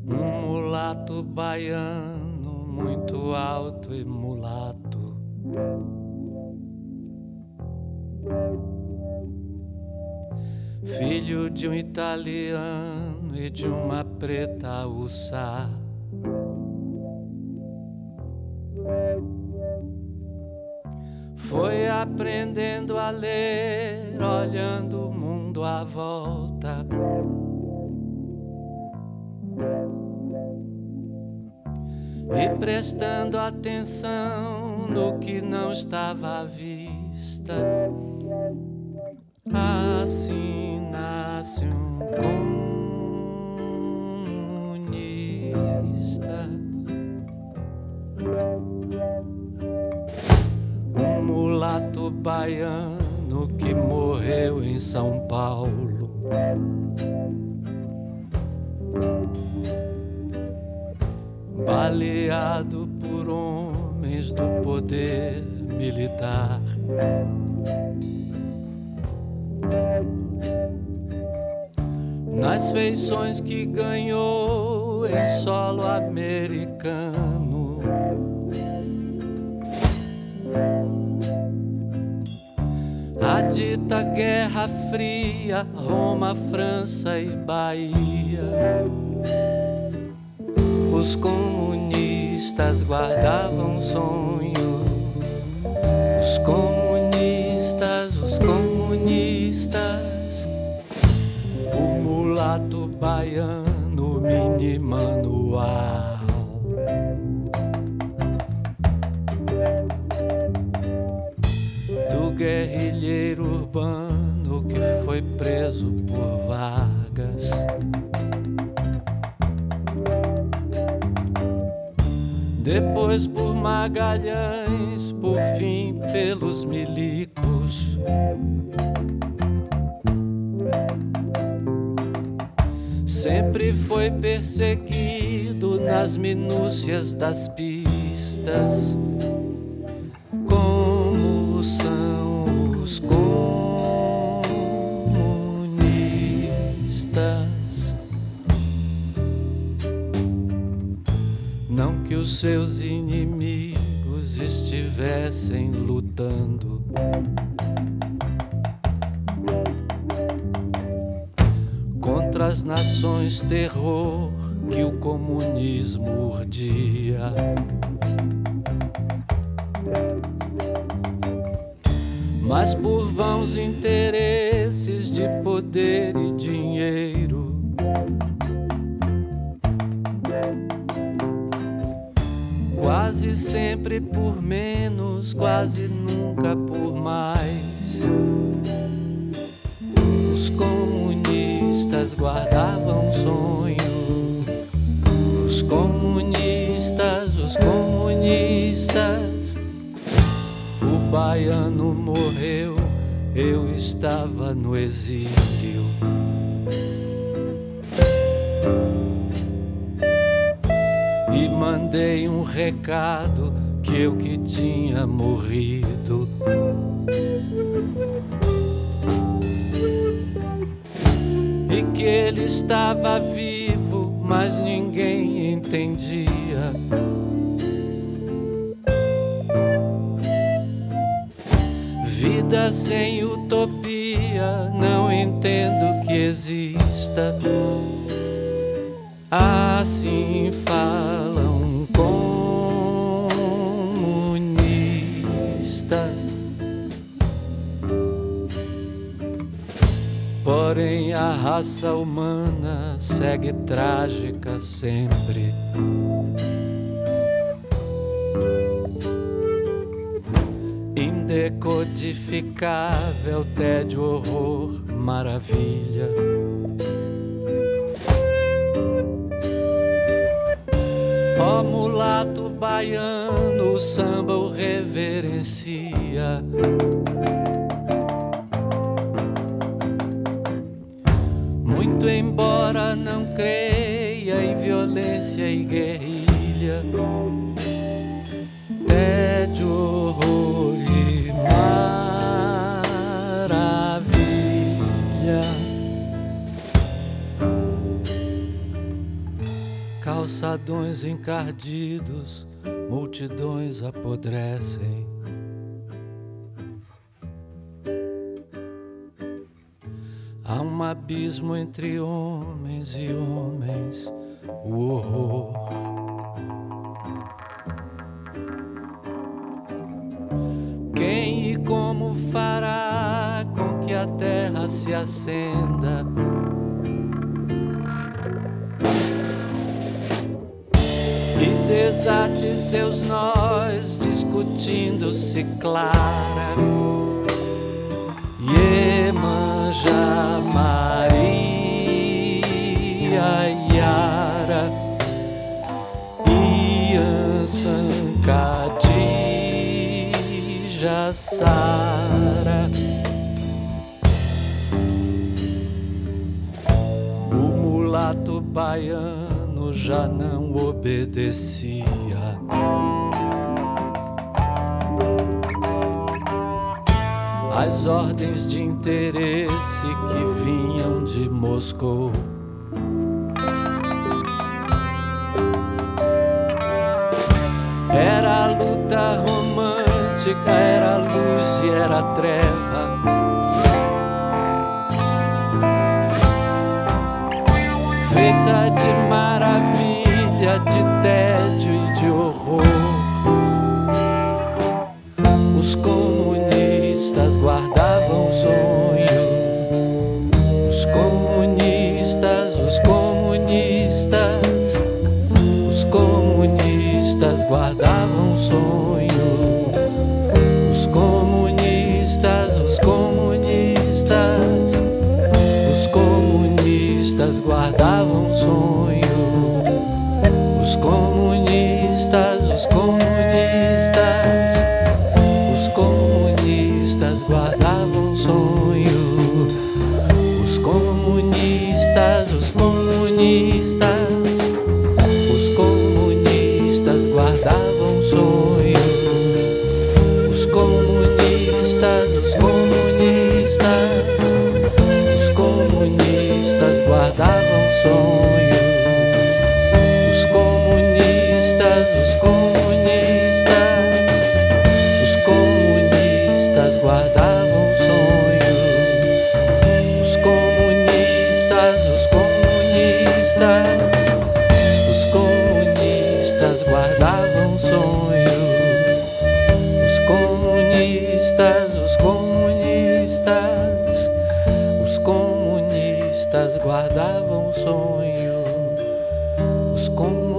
Um mulato baiano, muito alto e mulato. Filho de um italiano e de uma preta uçá. Foi aprendendo a ler, olhando o mundo à volta. E prestando atenção no que não estava à vista. Assim nasce um comunista. Um mulato baiano que morreu em São Paulo. Baleado por homens do poder militar. Nas feições que ganhou em solo americano. A dita Guerra Fria, Roma, França e Bahia. Os comunistas guardavam um sonho. Os comunistas, os comunistas. O mulato baiano, mini manual. Do guerrilheiro urbano que foi preso por Vargas. Depois por Magalhães, por fim pelos milicos. Sempre foi perseguido nas minúcias das pistas. Como são os comunistas. Não que os seus inimigos estivessem lutando. Contra as nações terror que o comunismo urdia. Mas por vãos interesses de poder e dinheiro. Quase sempre por menos, quase nunca por mais. Os comunistas guardavam um sonho. Os comunistas, os comunistas. O baiano morreu, eu estava no exílio. E mandei um recado que eu que tinha morrido. E que ele estava vivo, mas ninguém entendia. Vida sem utopia, não entendo que exista. Assim fala um comunista. Porém a raça humana segue trágica sempre. Indecodificável, tédio, horror, maravilha. Ó mulato baiano, o samba o reverencia. Muito embora não creia em violência e guerrilha. Tédio, horror e maravilha. calçadões encardidos, multidões apodrecem. Há um abismo entre homens e homens, o horror. Quem e como fará com que a terra se acenda? E desate seus nós, discutindo-se clara. Iemanjá, Maria, Yara, Ian, Sankadi, Jassara. O mulato baiano já não obedecia. As ordens de interesse que vinham de Moscou. Era a luta romântica, era a luz e era a treva. Feita de maravilha, de tédio e de horror. Os comunistas guardavam sonho. Os comunistas, os comunistas, os comunistas guardavam sonho. Os comunistas, os comunistas, os comunistas guardavam sonho. Os comunistas, os comunistas, os comunistas guardavam sonho. Os comunistas, os comunistas, os comunistas guardavam sonho. Os comunistas, os comunistas, os comunistas guardavam sonho. Os comunistas, os comunistas, os comunistas guardavam sonho. Os comunistas, os comunistas, os comunistas guardavam sonho. Os comunistas, os comunistas, os comunistas guardavam sonho. Os comunistas